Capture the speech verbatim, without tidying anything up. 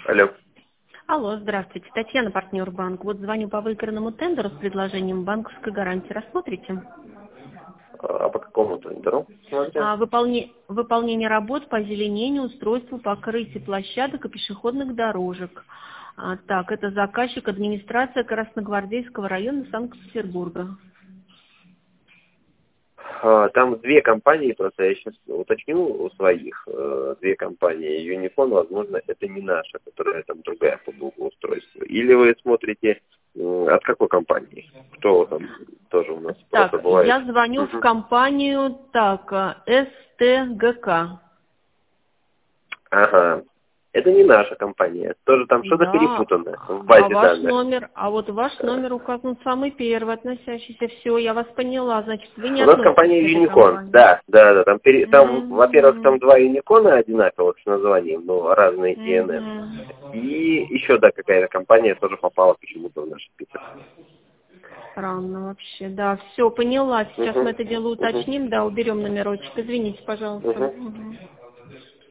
Алло. Алло, здравствуйте. Татьяна, партнер банк. Вот звоню по выигранному тендеру с предложением банковской гарантии. Рассмотрите? А по какому тендеру? Смотрите. А, выполне- Выполнение работ по озеленению, устройству покрытия площадок и пешеходных дорожек. А, так, это заказчик администрация Красногвардейского района Санкт-Петербурга. А, Там две компании, просто я сейчас уточню у своих. э, Две компании. Юнифон, возможно, это не наша, которая там другая по благоустройству. Или вы смотрите м, от какой компании? Кто там тоже у нас просто Так, бывает. я звоню в Мгм. компанию, так, а, эс тэ гэ ка. Ага. Это не наша компания. Тоже там что-то Да, перепутано в а базе ваш данных. номер, а вот ваш Э, номер указан самый первый относящийся. Все, я вас поняла. Значит, вы не У нас относитесь компания к этой Юникон, компании. да, да, да, там, пере- там, во-первых, там Мгм. два Юникона одинаковых с названием, но разные и эн эм. Мгм. И еще, да, какая-то компания тоже попала почему-то в наш список. Странно вообще. Да, все, поняла. Сейчас мы Угу, это дело угу, уточним. Да, уберем номерочек. Извините, пожалуйста. угу. Мгм.